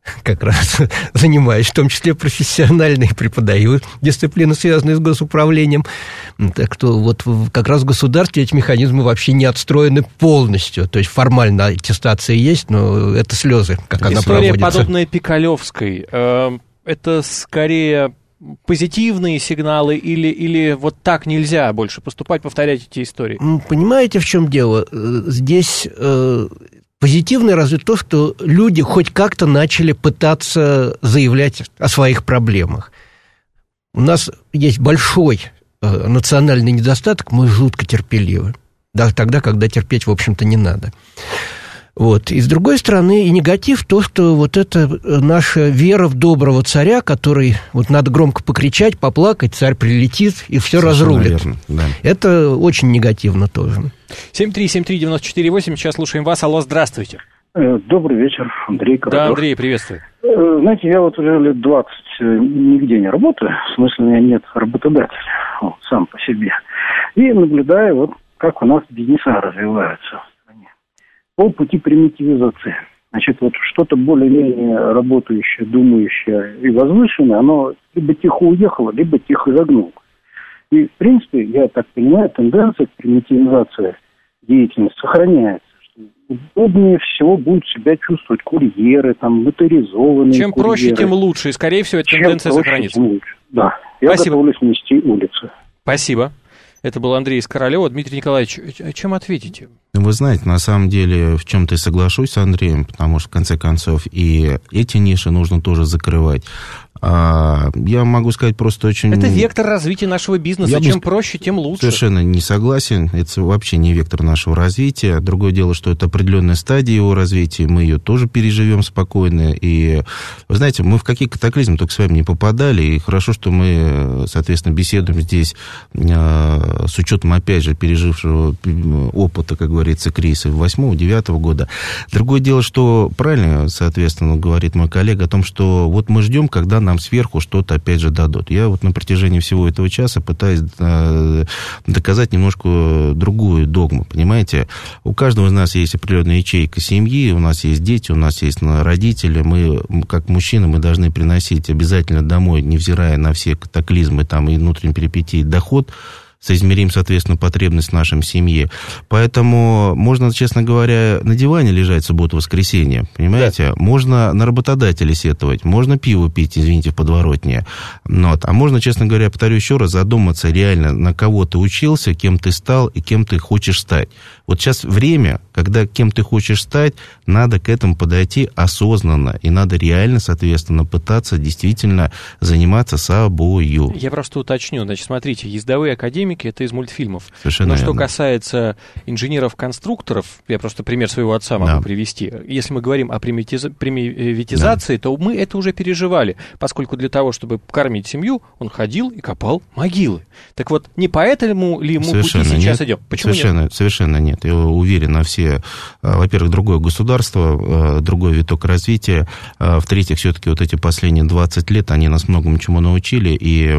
D: как раз занимаюсь, в том числе профессионально, и преподаю дисциплины, связанные с госуправлением. Так что вот как раз в государстве эти механизмы вообще не отстроены полностью. То есть формально аттестация есть, но это слезы, как она проводится.
B: История, подобная Пикалевской, э, это скорее позитивные сигналы или, или вот так нельзя больше поступать, повторять эти истории?
D: Понимаете, в чем дело? Здесь... Э, Позитивное разве то, что люди хоть как-то начали пытаться заявлять о своих проблемах. У нас есть большой э, национальный недостаток, мы жутко терпеливы. Даже тогда, когда терпеть, в общем-то, не надо. Вот. И с другой стороны, и негатив то, что вот эта наша вера в доброго царя, который вот надо громко покричать, поплакать, царь прилетит и все разрулит. Верно, да. Это очень негативно тоже.
B: семь три семь три девять четыре восемь, сейчас слушаем вас. Алло, здравствуйте.
E: Добрый вечер, Андрей Королёв.
B: Да, Андрей, приветствую.
E: Знаете, я вот уже лет двадцать нигде не работаю, в смысле, у меня нет работодателя, вот, сам по себе. И наблюдаю, вот как у нас бизнеса развиваются. По пути примитивизации. Значит, вот что-то более-менее работающее, думающее и возвышенное, оно либо тихо уехало, либо тихо загнуло. И, в принципе, я так понимаю, тенденция к примитивизации деятельности сохраняется. Что удобнее всего будут себя чувствовать курьеры, там, моторизованные
B: Чем
E: курьеры.
B: проще, тем лучше. И, скорее всего, эта
E: Чем
B: тенденция
E: проще,
B: сохранится.
E: Тем лучше. Да. Я
B: Спасибо.
E: готовлюсь нести улицу.
B: Спасибо. Это был Андрей из Королева. Дмитрий Николаевич, чем ответите?
C: Вы знаете, на самом деле, в чем-то и соглашусь с Андреем, потому что, в конце концов, и эти ниши нужно тоже закрывать. А, я могу сказать просто очень...
B: Это вектор развития нашего бизнеса. Я Чем проще, тем лучше.
C: Совершенно не согласен. Это вообще не вектор нашего развития. Другое дело, что это определенная стадия его развития. Мы ее тоже переживем спокойно. И, вы знаете, мы в какие катаклизмы только с вами не попадали. И хорошо, что мы, соответственно, беседуем здесь с учетом, опять же, пережившего опыта, как говорится, кризиса восьмого-девятого года. Другое дело, что правильно, соответственно, говорит мой коллега о том, что вот мы ждем, когда нам сверху что-то опять же дадут. Я вот на протяжении всего этого часа пытаюсь э, доказать немножко другую догму, понимаете? У каждого из нас есть определенная ячейка семьи, у нас есть дети, у нас есть родители, мы, как мужчины, мы должны приносить обязательно домой, невзирая на все катаклизмы там, и внутренние перипетии, доход, соизмерим, соответственно, потребность в нашем семье. Поэтому можно, честно говоря, на диване лежать в субботу-воскресенье, понимаете? Да. Можно на работодателя сетовать, можно пиво пить, извините, в подворотне. Вот. А можно, честно говоря, повторю еще раз, задуматься реально, на кого ты учился, кем ты стал и кем ты хочешь стать. Вот сейчас время, когда кем ты хочешь стать, надо к этому подойти осознанно, и надо реально, соответственно, пытаться действительно заниматься собою.
B: Я просто уточню. Значит, смотрите, ездовые академии это из мультфильмов.
C: Совершенно
B: Но что
C: верно.
B: Касается инженеров-конструкторов, я просто пример своего отца могу да. привести. Если мы говорим о примитиз... примитивизации, да. то мы это уже переживали, поскольку для того, чтобы кормить семью, он ходил и копал могилы. Так вот, не поэтому ли мы
C: совершенно
B: пути сейчас
C: нет.
B: идем? Почему
C: совершенно,
B: нет?
C: Совершенно нет. Я уверен, на все, во-первых, другое государство, другой виток развития, в-третьих, все-таки вот эти последние двадцать лет, они нас многому чему научили, и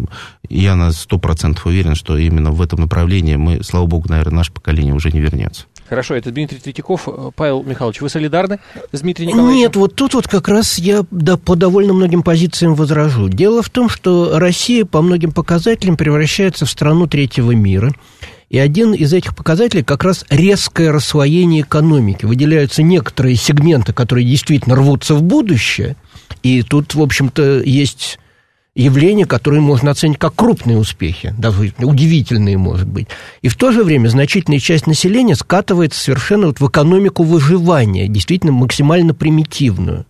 C: я на сто процентов уверен, что именно в этом направлении мы, слава богу, наверное, наше поколение уже не вернется.
B: Хорошо, это Дмитрий Третьяков. Павел Михайлович, вы солидарны с Дмитрием Николаевичем?
D: Нет, вот тут вот как раз я да, по довольно многим позициям возражу. Дело в том, что Россия по многим показателям превращается в страну третьего мира. И один из этих показателей как раз резкое рассвоение экономики. Выделяются некоторые сегменты, которые действительно рвутся в будущее. И тут, в общем-то, есть явления, которые можно оценить как крупные успехи, даже удивительные, может быть. И в то же время значительная часть населения скатывается совершенно вот в экономику выживания, действительно максимально примитивную.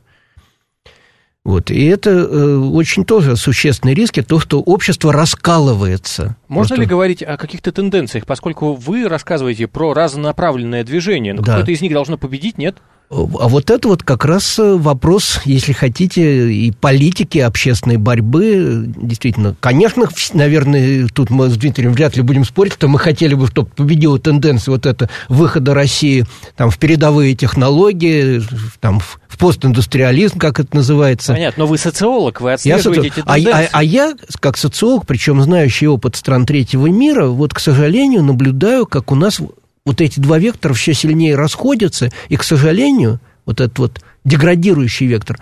D: Вот. И это э, очень тоже существенные риски, то, что общество раскалывается.
B: Можно
D: Просто...
B: ли говорить о каких-то тенденциях, поскольку вы рассказываете про разнонаправленное движение, но да. какое-то из них должно победить, нет?
D: А вот это вот как раз вопрос, если хотите, и политики, общественной борьбы. Действительно, конечно, наверное, тут мы с Дмитрием вряд ли будем спорить, что мы хотели бы, чтобы победила тенденция вот это выхода России там, в передовые технологии, там, в постиндустриализм, как это называется.
B: Понятно, но вы социолог, вы отслеживаете эти тенденции.
D: А, а, а я, как социолог, причем знающий опыт стран третьего мира, вот, к сожалению, наблюдаю, как у нас... Вот эти два вектора все сильнее расходятся, и, к сожалению, вот этот вот деградирующий вектор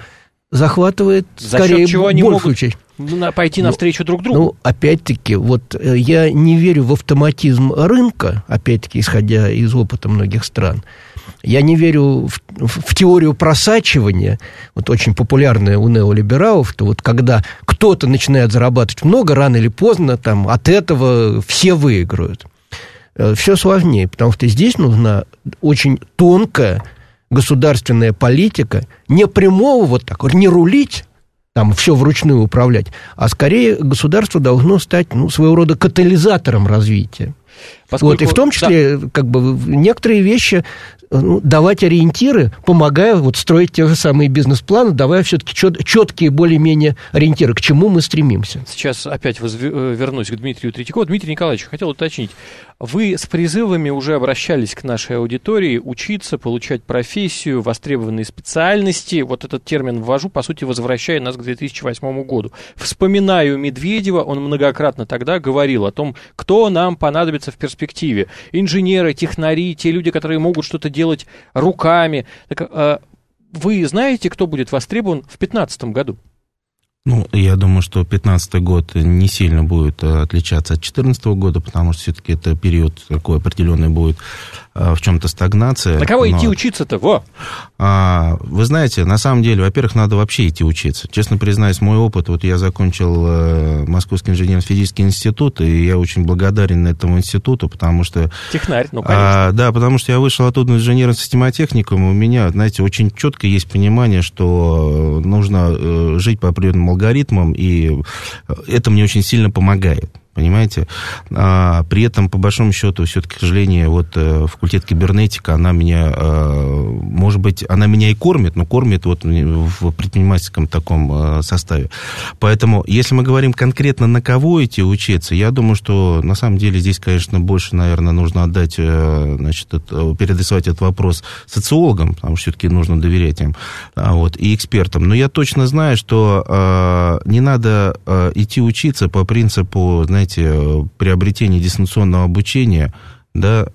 D: захватывает,
B: За
D: скорее,
B: счет чего они
D: большую
B: могут
D: часть.
B: пойти навстречу
D: ну,
B: друг другу?
D: Ну, опять-таки, вот я не верю в автоматизм рынка, опять-таки, исходя из опыта многих стран. Я не верю в, в, в теорию просачивания, вот очень популярная у неолибералов, что вот когда кто-то начинает зарабатывать много, рано или поздно там, от этого все выиграют. Все сложнее, потому что здесь нужна очень тонкая государственная политика, не прямого вот так, не рулить, там все вручную управлять, а скорее государство должно стать, ну, своего рода катализатором развития. Поскольку, вот, и в том числе, да, как бы, некоторые вещи, ну, давать ориентиры, помогая вот строить те же самые бизнес-планы, давая все-таки чет, четкие более-менее ориентиры, к чему мы стремимся.
B: Сейчас опять вернусь к Дмитрию Третьякову. Дмитрий Николаевич, хотел уточнить. Вы с призывами уже обращались к нашей аудитории учиться, получать профессию, востребованные специальности. Вот этот термин ввожу, по сути, возвращая нас к две тысячи восьмому году. Вспоминаю Медведева, он многократно тогда говорил о том, кто нам понадобится в перспективе. Инженеры, технари, те люди, которые могут что-то делать руками. Так, а вы знаете, кто будет востребован в две тысячи пятнадцатом году?
C: Ну, я думаю, что пятнадцатый год не сильно будет отличаться от четырнадцатого года, потому что все-таки это период такой определенный будет, в чем-то стагнация.
B: На кого
C: но...
B: идти учиться-то? Во!
C: А, вы знаете, на самом деле, во-первых, надо вообще идти учиться. Честно признаюсь, мой опыт, вот я закончил Московский инженерно-физический институт, и я очень благодарен этому институту, потому что...
B: Технарь, ну, конечно.
C: А, да, потому что я вышел оттуда на инженерно-системотехникум, и у меня, знаете, очень четко есть понимание, что нужно жить по определенному алгоритмам, и это мне очень сильно помогает. Понимаете? А, при этом, по большому счету, все-таки, к сожалению, вот факультет кибернетика, она меня, может быть, она меня и кормит, но кормит вот в предпринимательском таком составе. Поэтому, если мы говорим конкретно, на кого идти учиться, я думаю, что на самом деле здесь, конечно, больше, наверное, нужно отдать, значит, переадресовать этот вопрос социологам, потому что все-таки нужно доверять им, вот, и экспертам. Но я точно знаю, что не надо идти учиться по принципу, знаете, приобретение дистанционного обучения, да,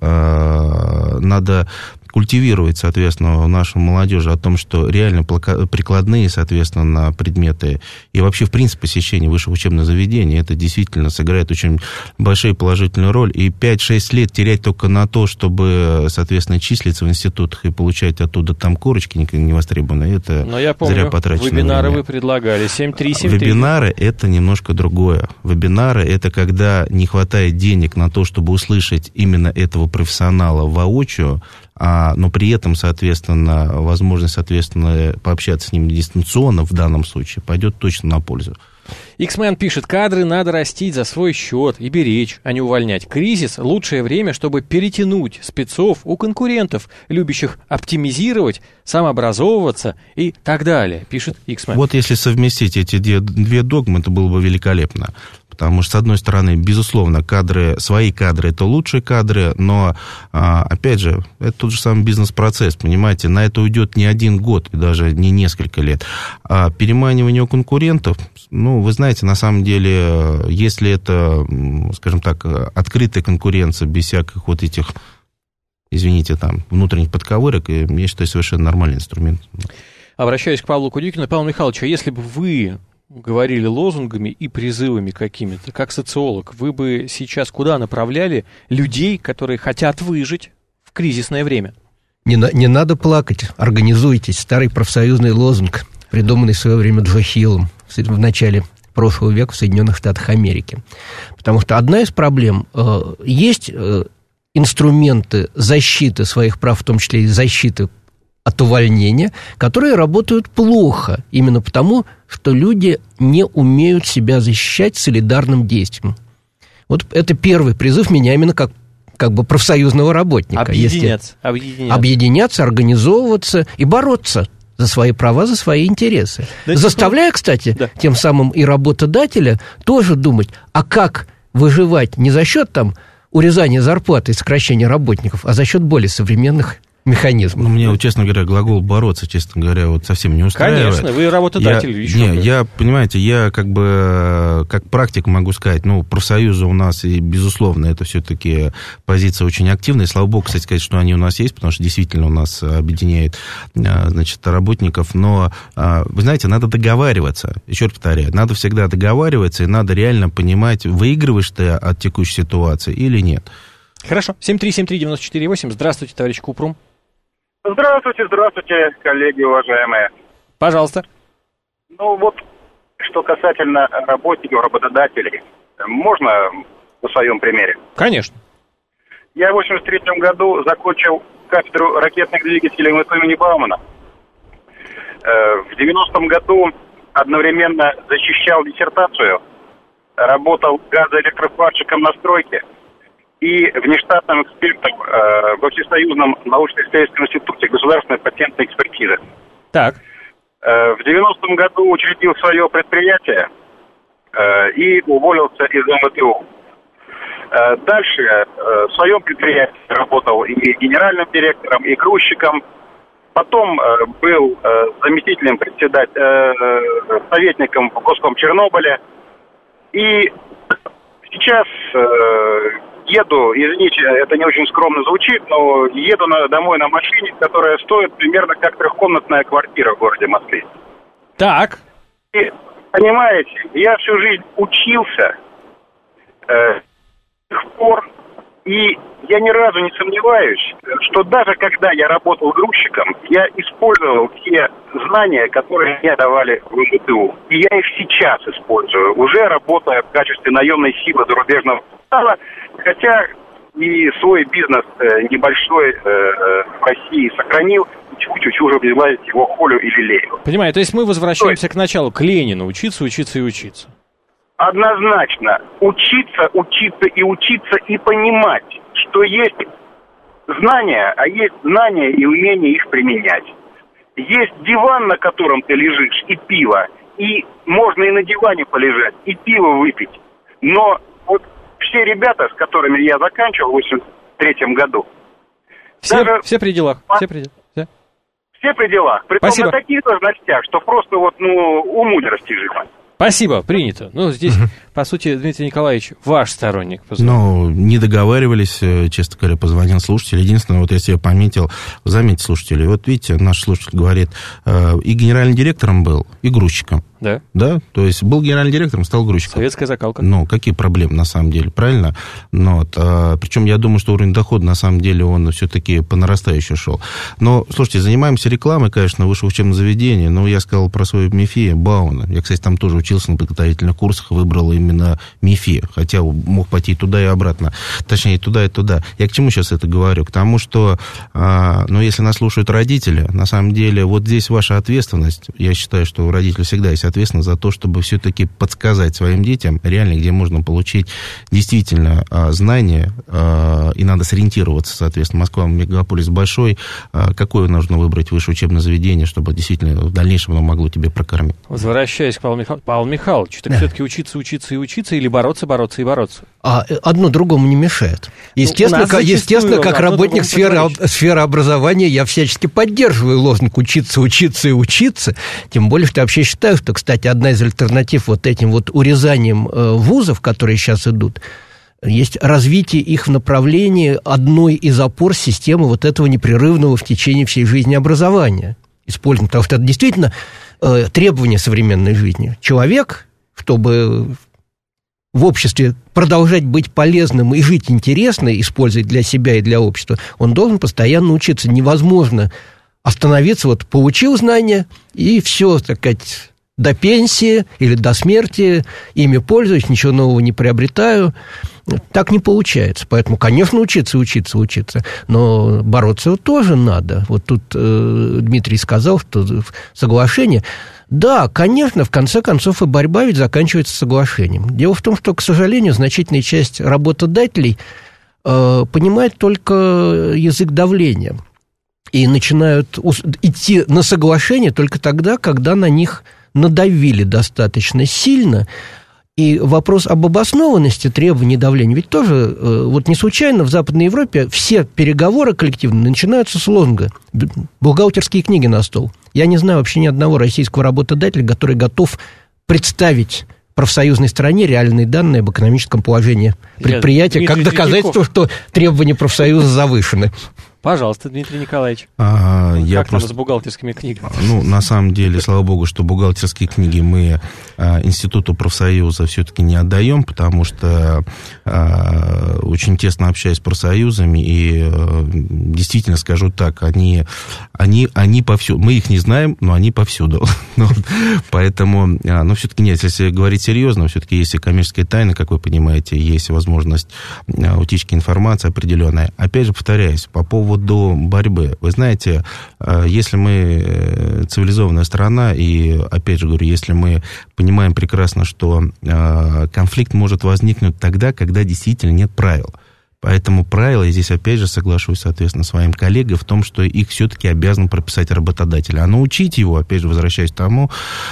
C: э, надо культивировать, соответственно, нашу молодежь о том, что реально прикладные, соответственно, на предметы и вообще, в принципе, посещение высших учебных заведений, это действительно сыграет очень большую положительную роль. И пять-шесть лет терять только на то, чтобы, соответственно, числиться в институтах и получать оттуда там корочки невостребованные, это
B: Но я помню,
C: зря потраченное время.
B: Вебинары вы предлагали, семь три семь три.
C: Вебинары – это немножко другое. Вебинары – это когда не хватает денег на то, чтобы услышать именно этого профессионала воочию, а, но при этом, соответственно, возможность, соответственно, пообщаться с ним дистанционно в данном случае пойдет точно на пользу.
B: Иксмен пишет, кадры надо растить за свой счет и беречь, а не увольнять. Кризис – лучшее время, чтобы перетянуть спецов у конкурентов, любящих оптимизировать, самообразовываться и так далее, пишет Иксмен.
C: Вот если совместить эти две, две догмы, это было бы великолепно. Потому что, с одной стороны, безусловно, кадры, свои кадры – это лучшие кадры, но, опять же, это тот же самый бизнес-процесс, понимаете, на это уйдет не один год, и даже не несколько лет. А переманивание у конкурентов, ну, вы знаете, на самом деле, если это, скажем так, открытая конкуренция, без всяких вот этих, извините, там, внутренних подковырок, я считаю, совершенно нормальный инструмент.
B: Обращаюсь к Павлу Кудикину. Павел Михайлович, а если бы вы говорили лозунгами и призывами какими-то, как социолог, вы бы сейчас куда направляли людей, которые хотят выжить в кризисное время?
D: Не, на, не надо плакать, организуйтесь. Старый профсоюзный лозунг, придуманный в свое время Джо Хиллом в начале прошлого века в Соединенных Штатах Америки. Потому что одна из проблем, э, есть э, инструменты защиты своих прав, в том числе и защиты от увольнения, которые работают плохо, именно потому, что люди не умеют себя защищать солидарным действием. Вот это первый призыв меня именно как, как бы профсоюзного работника.
B: Объединяться, объединяться.
D: Объединяться, организовываться и бороться за свои права, за свои интересы. Да, заставляя, кстати, да. тем самым и работодателя тоже думать, а как выживать не за счет там урезания зарплаты и сокращения работников, а за счет более современных механизм.
C: Ну, мне, честно говоря, глагол «бороться», честно говоря, вот совсем не устраивает.
B: Конечно, вы работодатель.
C: Я,
B: еще
C: не, я, понимаете, я как бы, как практик могу сказать, ну, профсоюзы у нас, и, безусловно, это все-таки позиция очень активная. Слава богу, кстати сказать, что они у нас есть, потому что действительно у нас объединяет, значит, работников. Но, вы знаете, надо договариваться. Еще раз повторяю, надо всегда договариваться, и надо реально понимать, выигрываешь ты от текущей ситуации или нет.
B: Хорошо. семь три семь три девять четыре восемь. Здравствуйте, товарищ Купрум.
F: Здравствуйте, здравствуйте, коллеги уважаемые.
B: Пожалуйста.
F: Ну вот, что касательно работников, работодателей, можно на своем примере?
B: Конечно.
F: Я в восемьдесят третьем году закончил кафедру ракетных двигателей МС имени Баумана. В девяностом году одновременно защищал диссертацию, работал газоэлектрофарщиком на стройке и внештатным экспертом э, во Всесоюзном научно-исследовательском институте государственной патентной экспертизы.
B: Так.
F: Э, в девяностом году учредил свое предприятие э, и уволился из эм вэ тэ у. Э, дальше э, в своем предприятии работал и генеральным директором, и грузчиком. Потом э, был э, заместителем председателя, э, советником в Госком Чернобыле. И сейчас... Э, Еду, извините, это не очень скромно звучит, но еду на, домой на машине, которая стоит примерно как трехкомнатная квартира в городе Москве.
B: Так.
F: И, понимаете, я всю жизнь учился э, с тех пор, и я ни разу не сомневаюсь, что даже когда я работал грузчиком, я использовал те знания, которые мне давали в эм вэ тэ у. И я их сейчас использую, уже работая в качестве наемной силы зарубежного капитала, хотя и свой бизнес э, небольшой э, в России сохранил, чуть-чуть уже безглазить его холю и лелею.
B: Понимаю, то есть мы возвращаемся к началу, к Ленину, учиться, учиться и учиться.
F: Однозначно, учиться, учиться и учиться и понимать, что есть знания, а есть знания и умение их применять. Есть диван, на котором ты лежишь, и пиво, и можно и на диване полежать, и пиво выпить. Но вот все ребята, с которыми я заканчивал в восемьдесят третьем году,
B: все,
F: даже
B: все при делах,
F: по...
B: все при делах. Все.
F: все при делах, притом на таких должностях, что просто вот, ну, уму нерастяжимо.
B: Спасибо, принято. Ну, здесь, угу. по сути, Дмитрий Николаевич, ваш сторонник.
C: Ну, не договаривались, честно говоря, позвонил слушатель. Единственное, вот я себе пометил, заметьте, слушатели, вот видите, наш слушатель говорит, и генеральным директором был, и грузчиком.
B: Да.
C: Да, то есть был генеральным директором, стал грузчиком.
B: Советская закалка.
C: Ну, какие проблемы, на самом деле, правильно? Но, вот, а, причем я думаю, что уровень дохода, на самом деле, он все-таки по нарастающей шел. Но, слушайте, занимаемся рекламой, конечно, высшего учебного заведения, но я сказал про свою МИФИ, Бауна. Я, кстати, там тоже учился на подготовительных курсах, выбрал именно МИФИ, хотя мог пойти туда и обратно. Точнее, и туда, и туда. Я к чему сейчас это говорю? К тому, что, а, ну, если нас слушают родители, на самом деле, вот здесь ваша ответственность. Я считаю, что у родителей всегда есть ответственность за то, чтобы все-таки подсказать своим детям, реально, где можно получить действительно а, знания, а, и надо сориентироваться, соответственно. Москва, мегаполис большой, а, какое нужно выбрать высшее учебное заведение, чтобы действительно в дальнейшем оно могло тебе прокормить.
B: Возвращаясь к Павлу Михайловичу, Павел Михайлович, так да. все-таки учиться, учиться и учиться, или бороться, бороться и бороться? А
D: одно другому не мешает. Естественно, ну, естественно как работник сферы, сферы образования, я всячески поддерживаю лозунг «учиться, учиться и учиться». Тем более, что я вообще считаю, что, кстати, одна из альтернатив вот этим вот урезанием вузов, которые сейчас идут, есть развитие их в направлении одной из опор системы вот этого непрерывного в течение всей жизни образования. Используем, потому что это действительно э, требование современной жизни. Человек, чтобы в обществе продолжать быть полезным и жить интересно, использовать для себя и для общества, он должен постоянно учиться. Невозможно остановиться, вот получил знания, и все, так сказать, до пенсии или до смерти ими пользуюсь, ничего нового не приобретаю. Так не получается. Поэтому, конечно, учиться, учиться, учиться. Но бороться тоже надо. Вот тут э, Дмитрий сказал, что соглашение... Да, конечно, в конце концов и борьба ведь заканчивается соглашением. Дело в том, что, к сожалению, значительная часть работодателей э, понимает только язык давления и начинают идти на соглашение только тогда, когда на них надавили достаточно сильно, И вопрос об обоснованности требований давления, ведь тоже, вот не случайно в Западной Европе все переговоры коллективные начинаются с лозунга «бухгалтерские книги на стол». Я не знаю вообще ни одного российского работодателя, который готов представить профсоюзной стороне реальные данные об экономическом положении предприятия,
B: Дмитрий
D: как доказательство, что требования профсоюза завышены.
B: Пожалуйста, Дмитрий Николаевич.
C: А,
B: как
C: я
B: там
C: просто...
B: с бухгалтерскими книгами?
C: Ну, на самом деле, слава богу, что бухгалтерские книги мы а, Институту профсоюза все-таки не отдаем, потому что а, очень тесно общаюсь с профсоюзами, и а, действительно скажу так, они, они, они повсюду. Мы их не знаем, но они повсюду. Поэтому, а, ну, все-таки нет, если говорить серьезно, все-таки есть и коммерческие тайны, как вы понимаете, есть возможность а, утечки информации определенная. Опять же, повторяюсь, по поводу до борьбы. Вы знаете, если мы цивилизованная страна, и, опять же говорю, если мы понимаем прекрасно, что конфликт может возникнуть тогда, когда действительно нет правил. Поэтому правила, и здесь опять же соглашусь, соответственно, своим коллегам в том, что их все-таки обязан прописать работодатель. А научить его, опять же, возвращаясь к тому,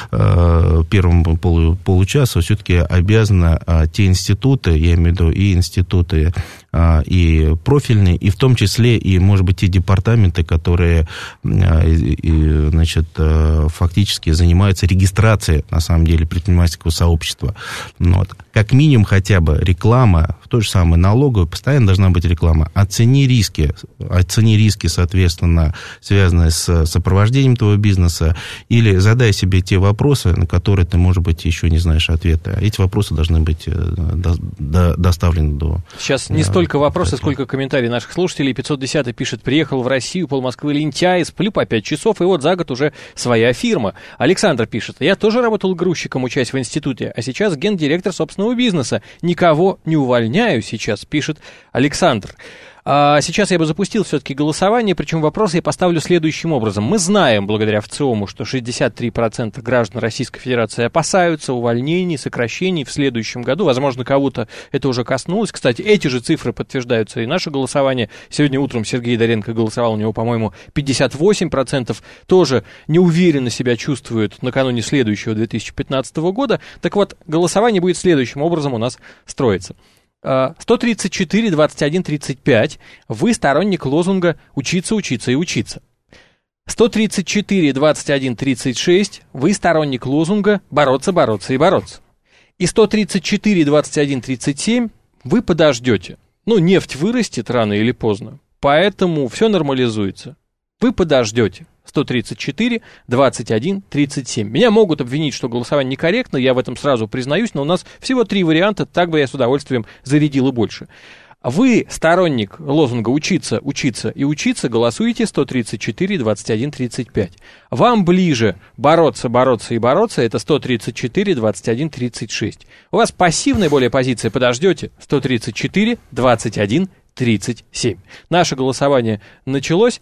C: э, первому полу, получасу, все-таки обязаны э, те институты, я имею в виду и институты, э, и профильные, и в том числе, и, может быть, те департаменты, которые, э, и, значит, э, фактически занимаются регистрацией, на самом деле, предпринимательского сообщества. Вот. Как минимум, хотя бы реклама, в той же самой налоговой, постоянно должна быть реклама. Оцени риски, оцени риски, соответственно, связанные с сопровождением твоего бизнеса, или задай себе те вопросы, на которые ты, может быть, еще не знаешь ответа. Эти вопросы должны быть до, до, доставлены до...
B: Сейчас не столько вопросы, сколько комментарий наших слушателей. пятьсот десятый пишет: приехал в Россию, полмосквы лентяй, сплю по пять часов, и вот за год уже своя фирма. Александр пишет: я тоже работал грузчиком, учась в институте, а сейчас гендиректор собственного бизнеса. Никого не увольняю сейчас, пишет Александр. А сейчас я бы запустил все-таки голосование, причем вопросы я поставлю следующим образом. Мы знаем, благодаря ВЦИОМу, что шестьдесят три процента граждан Российской Федерации опасаются увольнений, сокращений в следующем году. Возможно, кого-то это уже коснулось. Кстати, эти же цифры подтверждаются и наше голосование. Сегодня утром Сергей Доренко голосовал, у него, по-моему, пятьдесят восемь процентов тоже неуверенно себя чувствуют накануне следующего две тысячи пятнадцатого года. Так вот, голосование будет следующим образом у нас строиться. сто тридцать четыре двадцать один тридцать пять. Вы сторонник лозунга «учиться, учиться и учиться». сто тридцать четыре двадцать один тридцать шесть. Вы сторонник лозунга «бороться, бороться и бороться». И сто тридцать четыре двадцать один тридцать семь. Вы подождете. Ну, нефть вырастет рано или поздно, поэтому все нормализуется. Вы подождете. сто тридцать четыре двадцать один тридцать семь. Меня могут обвинить, что голосование некорректно, я в этом сразу признаюсь, но у нас всего три варианта, так бы я с удовольствием зарядил и больше. Вы сторонник лозунга «учиться, учиться и учиться», голосуете сто тридцать четыре двадцать один тридцать пять. Вам ближе «бороться, бороться и бороться» — это сто тридцать четыре двадцать один тридцать шесть. У вас пассивная более позиция «подождете» — сто тридцать четыре двадцать один тридцать семь. Наше голосование началось.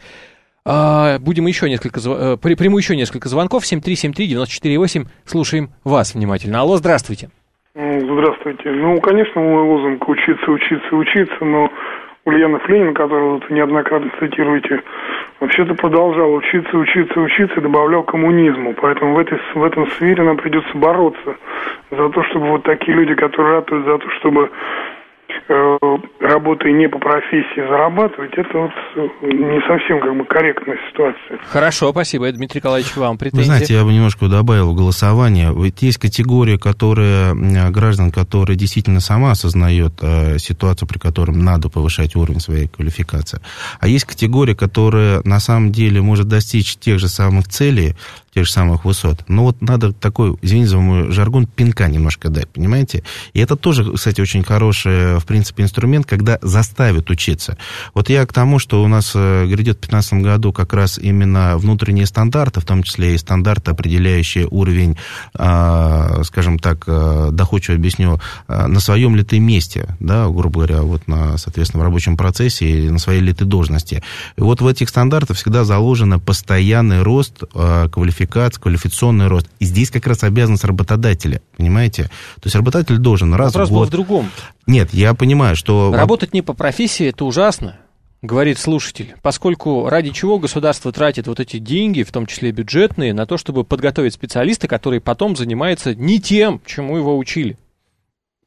B: Будем еще несколько, приму еще несколько звонков. семь три семь три девять четыре восемь. Слушаем вас внимательно. Алло, здравствуйте.
G: Здравствуйте. Ну, конечно, мой лозунг «учиться, учиться, учиться», но Ульянов Ленин, которого вы неоднократно цитируете, вообще-то продолжал учиться, учиться, учиться и добавлял коммунизму. Поэтому в, этой, в этом сфере нам придется бороться за то, чтобы вот такие люди, которые ратуют за то, чтобы работая не по профессии зарабатывать, это вот не совсем как бы корректная ситуация.
B: Хорошо, спасибо. Дмитрий Николаевич, вам претензии.
C: Вы знаете, я бы немножко добавил в голосование. Ведь есть категория, которая, граждан, которые действительно сама осознает э, ситуацию, при которой надо повышать уровень своей квалификации. А есть категория, которая на самом деле может достичь тех же самых целей, тех же самых высот. Но вот надо такой, извините за мой жаргон, пинка немножко дать, понимаете? И это тоже, кстати, очень хороший, в принципе, инструмент, когда заставят учиться. Вот я к тому, что у нас грядет в две тысячи пятнадцатом году как раз именно внутренние стандарты, в том числе и стандарты, определяющие уровень, скажем так, доходчиво объясню, на своем ли ты месте, да, грубо говоря, вот на, соответственно, в рабочем процессе и на своей ли ты должности. И вот в этих стандартах всегда заложен постоянный рост квалификации, квалификационный рост. И здесь как раз обязанность работодателя, понимаете? То есть работодатель должен раз
B: Вопрос
C: в год...
B: был в другом.
C: Нет, я понимаю, что...
B: Работать не по профессии — это ужасно, говорит слушатель, поскольку ради чего государство тратит вот эти деньги, в том числе бюджетные, на то, чтобы подготовить специалиста, который потом занимается не тем, чему его учили.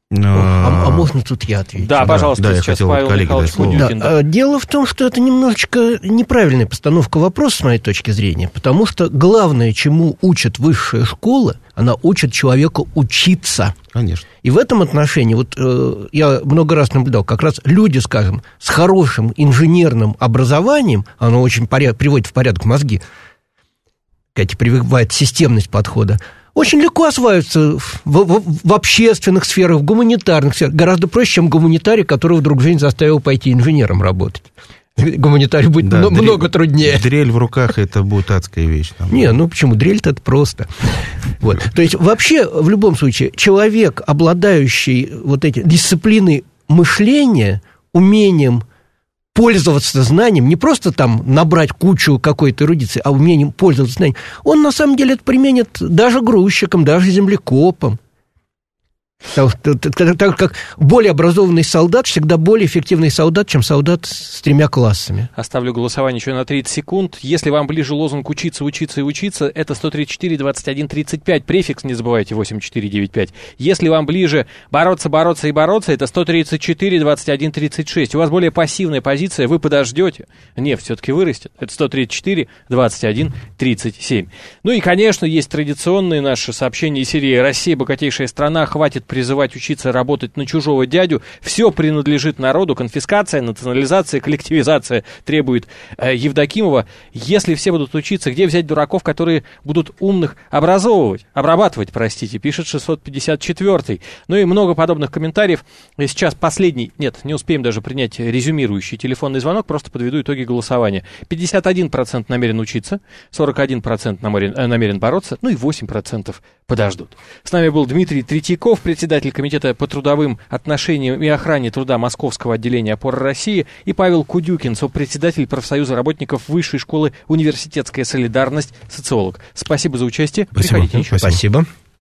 D: А, а можно тут я отвечу?
B: Да, пожалуйста,
C: да,
B: сейчас Павел Михайлович Кудюкин.
D: Да. Да. Дело в том, что это немножечко неправильная постановка вопроса, с моей точки зрения, потому что главное, чему учит высшая школа, она учит человека учиться.
C: Конечно.
D: И в этом отношении, вот э, я много раз наблюдал, как раз люди, скажем, с хорошим инженерным образованием, оно очень поряд, приводит в порядок мозги, кстати, прививает системность подхода, очень легко осваиваются в, в, в общественных сферах, в гуманитарных сферах. Гораздо проще, чем гуманитарий, которого вдруг жизнь заставила пойти инженером работать. Гуманитарий будет да, много, дрель, много труднее.
C: Дрель в руках – это будет адская вещь. Там.
D: Не, ну почему? Дрель-то это просто. Вот. То есть вообще, в любом случае, человек, обладающий вот этим дисциплиной мышления, умением пользоваться знанием, не просто там набрать кучу какой-то эрудиции, а умением пользоваться знанием, он на самом деле это применит даже грузчиком, даже землекопом. Так как более образованный солдат всегда более эффективный солдат, чем солдат с тремя классами.
B: Оставлю голосование еще на тридцать секунд. Если вам ближе лозунг «учиться, учиться и учиться», это сто тридцать четыре двадцать один тридцать пять. Префикс не забывайте восемь четыре девять пять. Если вам ближе бороться, бороться и бороться, это сто тридцать четыре двадцать один тридцать шесть. У вас более пассивная позиция, вы подождете. Нефть все-таки вырастет. Это сто тридцать четыре двадцать один тридцать семь. Ну и, конечно, есть традиционные наши сообщения из серии «Россия – богатейшая страна, хватит призывать учиться работать на чужого дядю, все принадлежит народу, конфискация, национализация, коллективизация требует э, Евдокимова. Если все будут учиться, где взять дураков, которые будут умных образовывать, обрабатывать, простите, пишет шестьсот пятьдесят четвёртый. Ну и много подобных комментариев. И сейчас последний, нет, не успеем даже принять резюмирующий телефонный звонок, просто подведу итоги голосования. пятьдесят один процент намерен учиться, сорок один процент намерен, э, намерен бороться, ну и восемь процентов подождут. С нами был Дмитрий Третьяков, председатель Комитета по трудовым отношениям и охране труда Московского отделения «Опора России», и Павел Кудюкин, сопредседатель профсоюза работников Высшей школы «Университетская солидарность», социолог. Спасибо за участие.
C: Спасибо.
B: Приходите еще.
D: Спасибо.